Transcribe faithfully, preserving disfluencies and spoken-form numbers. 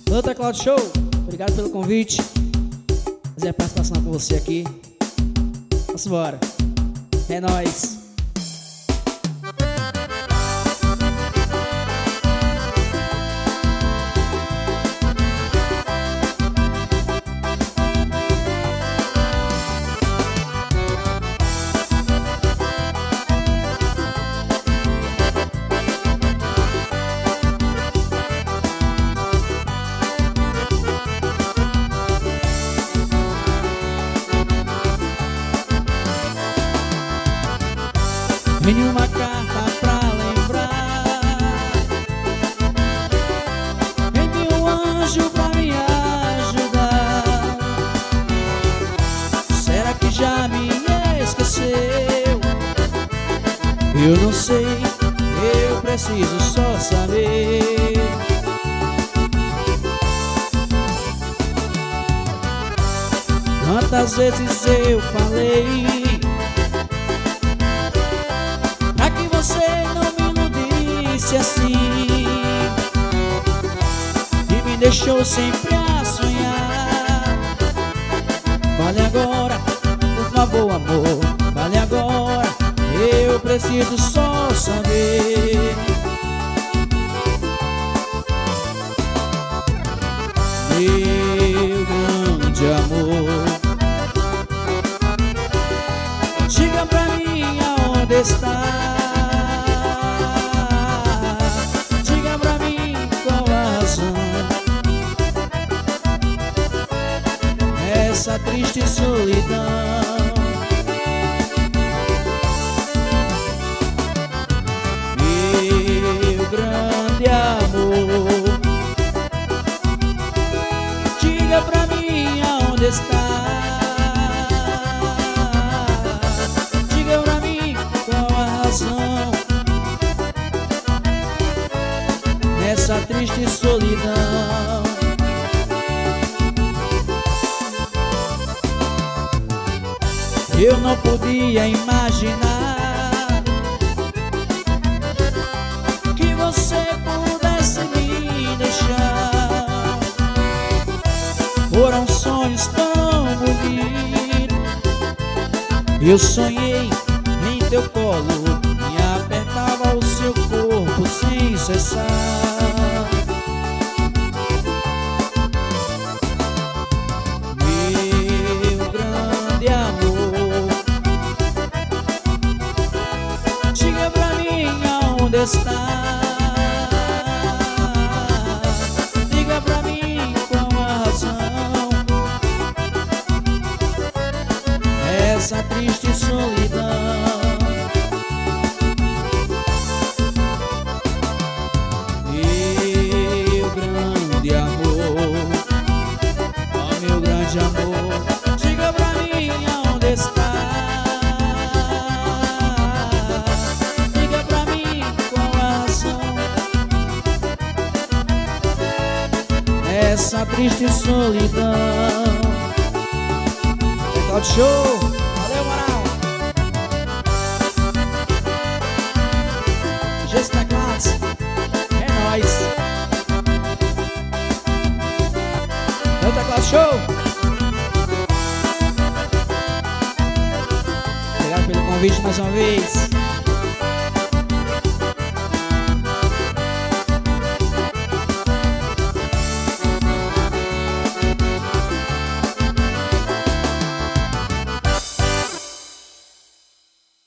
Outra Cloud Show, obrigado pelo convite. Fazer a participação com você aqui. Vamos embora. É nóis. Vem uma carta pra lembrar, vem um anjo pra me ajudar. Será que já me esqueceu? Eu não sei, eu preciso só saber. Quantas vezes eu falei você não me iludisse assim e me deixou sempre a sonhar. Fale agora, por favor, amor, fale agora, eu preciso só saber. Meu grande amor, diga pra mim aonde está. Essa triste solidão, meu grande amor, diga pra mim aonde está. Diga pra mim qual a razão nessa triste solidão. Eu não podia imaginar que você pudesse me deixar. Foram sonhos tão bonitos. Eu sonhei em teu colo e apertava o seu corpo sem cessar. Onde está? Diga pra mim qual a razão essa triste solidão. Meu grande amor, oh meu grande amor, diga pra mim aonde está. Essa triste solidão. É Cloud Show. Valeu, moral. Gesta Classe. É nóis. Outra Cloud Show. Obrigado pelo convite mais uma vez.